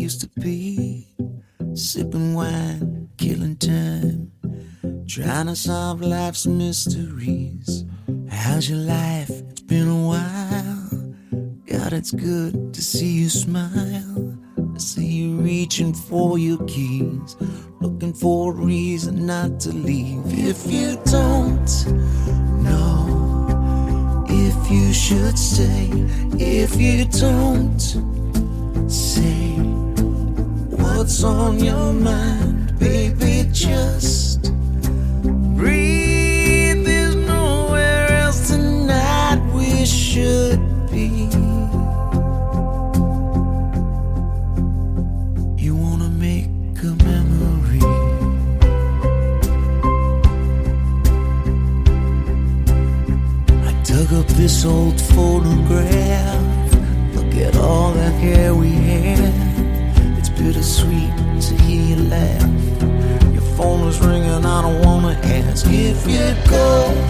used to be, sipping wine, killing time, trying to solve life's mysteries. How's your life? It's been a while. God, it's good to see you smile. I see you reaching for your keys, looking for a reason not to leave. If you don't know if you should stay, if you don't say what's on your mind, baby, just breathe. There's nowhere else tonight we should be. You wanna make a memory. I dug up this old photograph. Look at all the hair we had. It's bittersweet to hear you laugh. Your phone is ringing, I don't wanna ask if you'd go